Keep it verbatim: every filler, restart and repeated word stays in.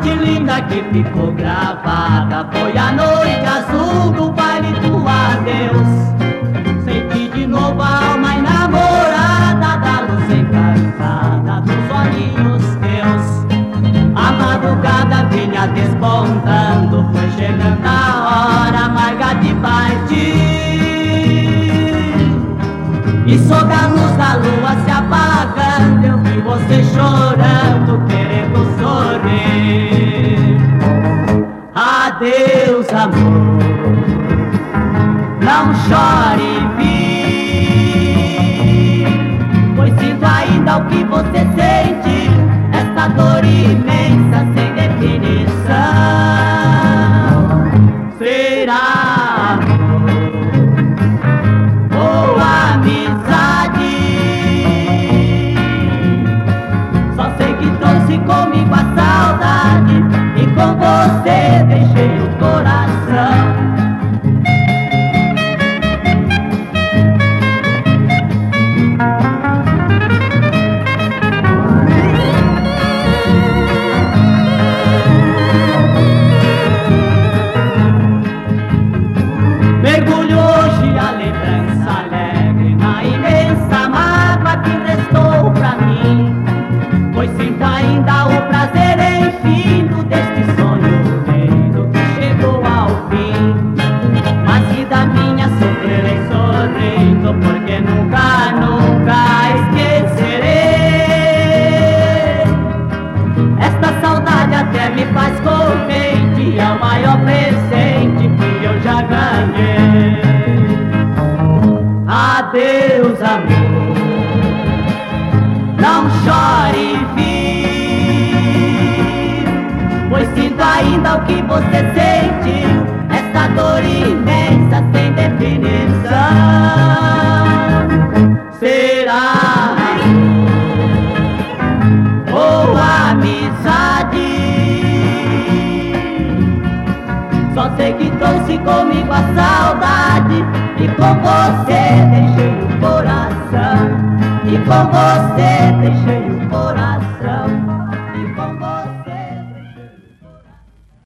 noite linda que ficou gravada foi a noite azul do baile do adeus. Senti de novo a alma enamorada da luz encantada dos olhinhos teus. A madrugada vinha despontando, foi chegando a hora amarga de partir. E sob a luz da lua se apagando, eu vi você chorando, querendo sorrir. Adeus, amor, não chore, vi, pois sinto ainda o que você sente, essa dor imensa sem definição. Será amor ou amizade? Só sei que trouxe comigo a saudade e com você deixei o coração. Mergulho hoje a lembrança alegre na imensa mágoa que restou pra mim, pois sinto ainda o prazer infinito deste sonho lindo que chegou ao fim. Mas vida minha, sofrerei sorrindo, porque nunca, nunca esquecerei. Esta saudade até me faz contente, é o maior presente que eu já ganhei. Adeus, amor, não chore, vi, pois sinto ainda o que você sente, essa dor imensa sem definição. Será amor ou amizade? Só sei que trouxe comigo a saudade e com você deixei o coração, e com você deixei